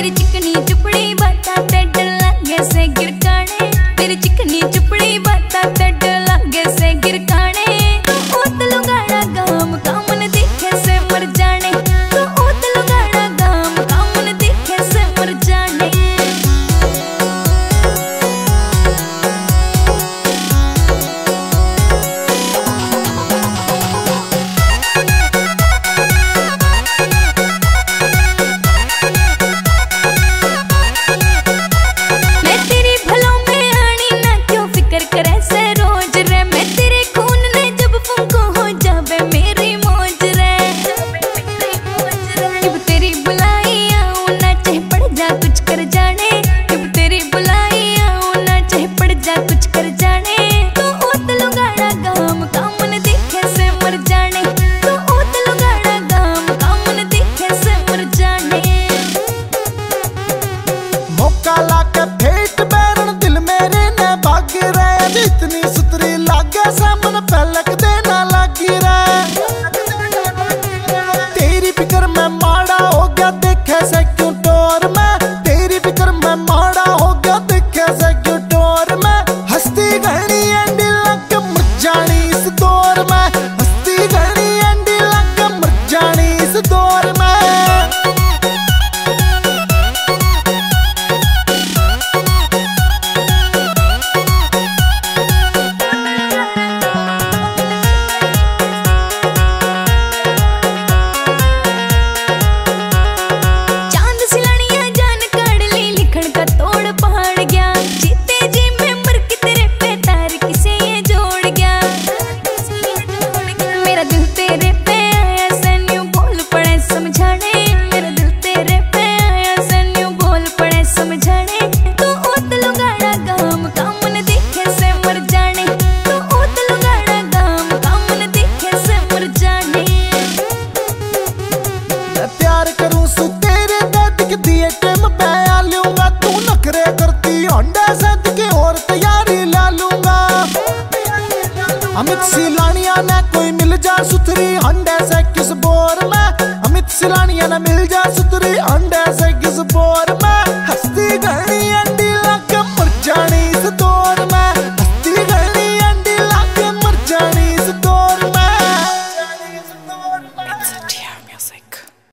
तेरी चिकनी चुपड़ी बाता ते डर लगे से गिरकाने, तेरी चिकनी चुपड़ी बाता ते डर लगे से गिरकाने। तो ओत लुगाड़ा गाम कामन देखे से मर जाने, तो ओत लुगाड़ा गाम कामन देखे से मर जाने। इतनी सुतरी लागे सामन पलक देना लगी रे। तेरी फिक्र में माड़ा हो गया देखे से क्यों टोर में, तेरी फिक्र में माड़ा हो गया देखे से क्यों टोर में। हस्ती घनी एंडी लग मर जानी इस दौर में, हस्ती घनी एंडी लग मर जानी इस दौर में। प्यार करूं सु तेरे दिख दिए टिम पे आ लूंगा, तू नखरे करती होंडा सद के और तैयारी ला लूंगा। अमित सिलानिया ने कोई मिल जा सुथरी अंडे से किस बोर में, अमित सिलानिया ने मिल जा सुथरी अंडे से किस बोर में।